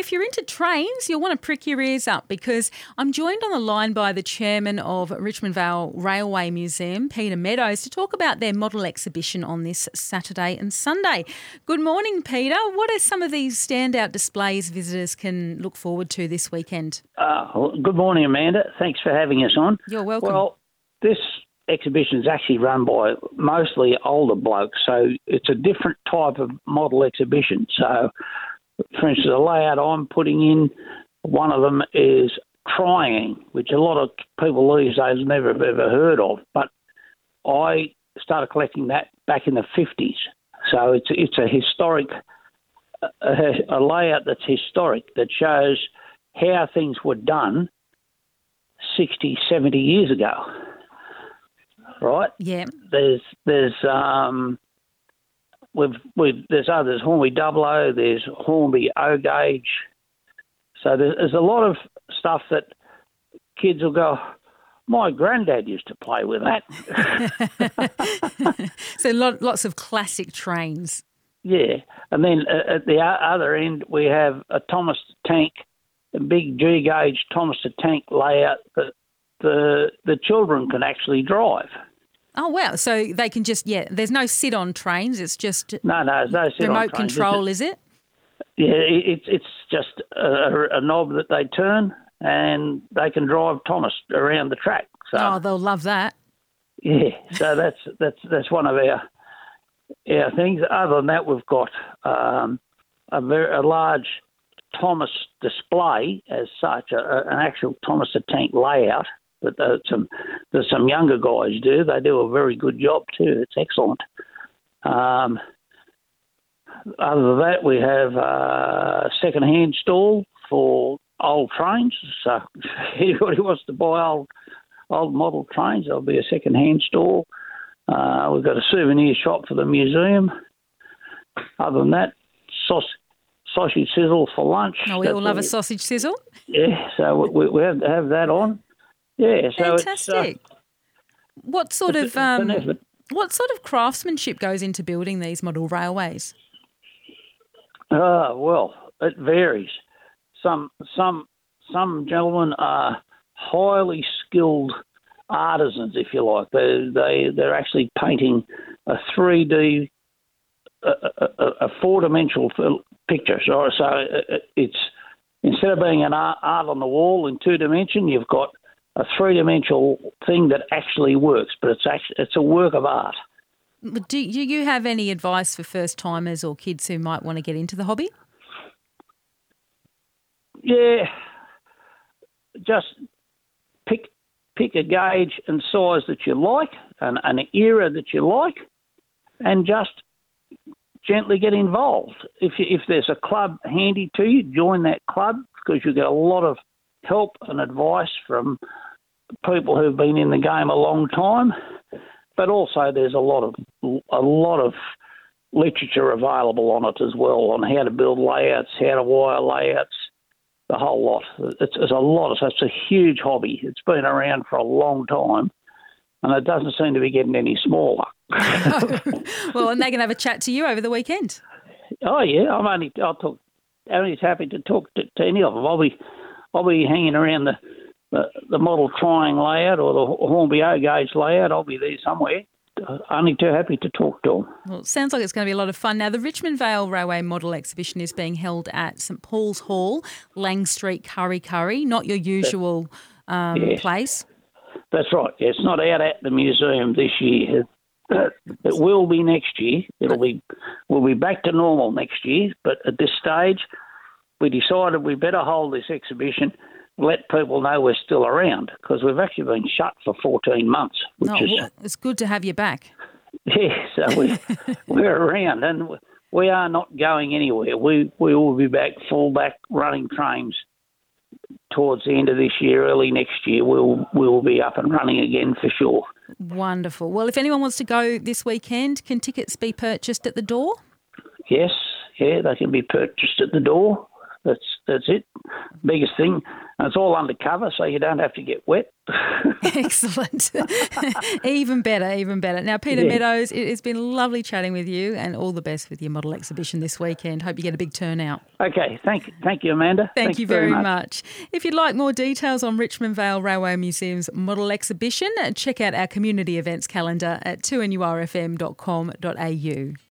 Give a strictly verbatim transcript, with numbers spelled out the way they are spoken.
if you're into trains, you'll want to prick your ears up because I'm joined on the line by the chairman of Richmond Vale Railway Museum, Peter Meadows, to talk about their model exhibition on this Saturday and Sunday. Good morning, Peter. What are some of these standout displays visitors can look forward to this weekend? Uh, well, good morning, Amanda. Thanks for having us on. You're welcome. Well, this exhibition is actually run by mostly older blokes, so it's a different type of model exhibition. So, for instance, the layout I'm putting in, one of them is trying, which a lot of people these days never have ever heard of, but I started collecting that back in the fifties. So it's it's a historic, a, a layout that's historic that shows how things were done sixty, seventy years ago. Right? Yeah. There's there's um we've we've there's others, Hornby Double O, there's Hornby O Gauge. So there's, there's a lot of stuff that kids will go, my granddad used to play with that. So lot, lots of classic trains. Yeah. And then uh, at the other end we have a Thomas the Tank, a big G gauge Thomas the Tank layout that the the children can actually drive. Oh, wow. So they can just, yeah, there's no sit-on trains. It's just no, no, there's no sit-on remote trains. control, is it? Yeah, it, it's it's just a, a knob that they turn and they can drive Thomas around the track. So, oh, they'll love that. Yeah, so that's that's that's one of our our things. Other than that, we've got um, a very a large Thomas display as such, a, a, an actual Thomas the Tank layout. But uh, some there's some younger guys do. They do a very good job too. It's excellent. Um, other than that, we have a second-hand stall for old trains. So if anybody wants to buy old old model trains, there'll be a second-hand stall. Uh, we've got a souvenir shop for the museum. Other than that, sausage, sausage sizzle for lunch. Oh, we all love a sausage sizzle. Yeah, so we, we have to have that on. Yeah, so fantastic. It's, uh, what sort it's, of um, it's what sort of craftsmanship goes into building these model railways? Uh, well, it varies. Some some some gentlemen are highly skilled artisans, if you like. They they they're actually painting a three D, a, a, a four dimensional picture. So so it's instead of being an art, art on the wall in two dimension, you've got a three-dimensional thing that actually works, but it's actually, it's a work of art. Do you have any advice for first-timers or kids who might want to get into the hobby? Yeah, just pick pick a gauge and size that you like, and an era that you like, and just gently get involved. If you, if there's a club handy to you, join that club because you get a lot of help and advice from people who've been in the game a long time, but also there's a lot of a lot of literature available on it as well, on how to build layouts, how to wire layouts, the whole lot. It's, it's a lot. Of, it's a huge hobby. It's been around for a long time, and it doesn't seem to be getting any smaller. Well, and they can have a chat to you over the weekend. Oh yeah, I'm only I'll talk. Only happy to talk to, to any of them. I'll be I'll be hanging around the, the, the model trying layout or the Hornby O Gauge layout. I'll be there somewhere. Uh, only too happy to talk to them. Well, it sounds like it's going to be a lot of fun. Now, the Richmond Vale Railway Model Exhibition is being held at St Paul's Hall, Lang Street, Curry Curry, not your usual um, yes. place. That's right. It's not out at the museum this year. It, it will be next year. It'll be we'll be back to normal next year. But at this stage, we decided we better hold this exhibition, let people know we're still around because we've actually been shut for fourteen months. Which no, is, well, it's good to have you back. Yeah, so we, we're around and we are not going anywhere. We we will be back, full back running trains towards the end of this year, early next year. We'll we'll be up and running again for sure. Wonderful. Well, if anyone wants to go this weekend, can tickets be purchased at the door? Yes, yeah, they can be purchased at the door. That's that's it. Biggest thing. it's all undercover, so you don't have to get wet. Excellent. Even better, even better. Now, Peter Yeah. Meadows, it has been lovely chatting with you, and all the best with your model exhibition this weekend. Hope you get a big turnout. Okay, thank, thank you, Amanda. Thank Thanks you very, much. much. If you'd like more details on Richmond Vale Railway Museum's model exhibition, check out our community events calendar at two n u r f m dot com dot a u.